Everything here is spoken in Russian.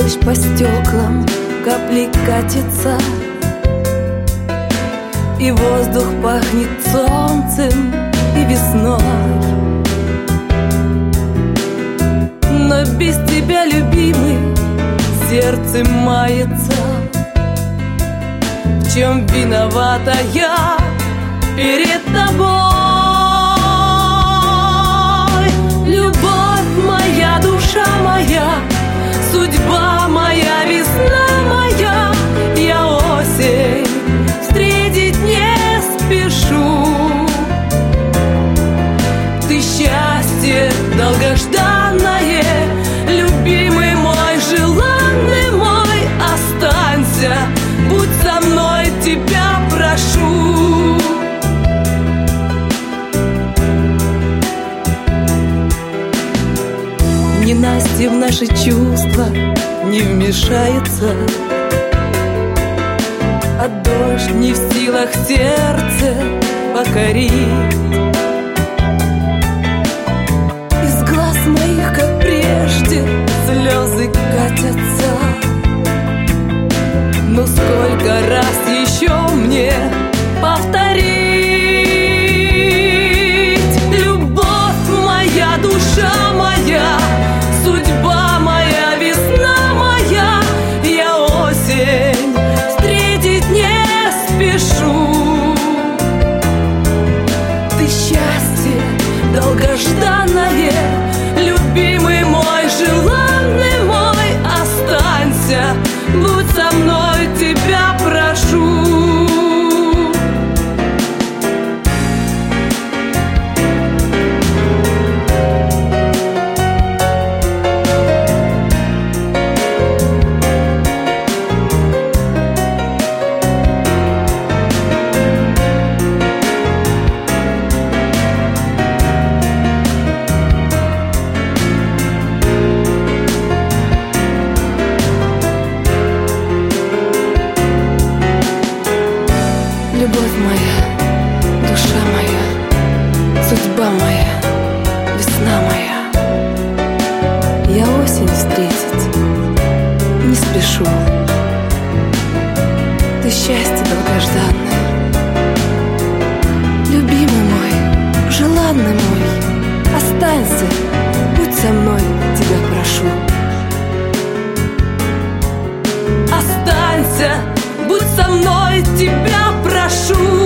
Дождь по стеклам, капли катятся, и воздух пахнет солнцем и весной. Но без тебя, любимый, сердце мается. В чем виновата я перед тобой? Любовь моя, душа моя, судьба моя, весна моя. Я осень встретить не спешу. Ты счастье долгожданное, любимый мой, желанный мой. Останься, будь со мной, тебя прошу. Ненастье в наши чувства не вмешается, а дождь не в силах сердце покорить. Из глаз моих, как прежде, слезы катятся. Но сколько раз еще мне повторить? Любовь моя, душа моя, судьба моя, весна моя. Я осень встретить не спешу. Ты счастье долгожданное, любимый мой, желанный мой. Останься, будь со мной, тебя прошу. Любовь моя, душа моя, судьба моя, весна моя. Я осень встретить не спешу. Ты счастье долгожданное, любимый мой, желанный мой. Останься, будь со мной, тебя прошу. Останься, будь со мной, тебя прошу.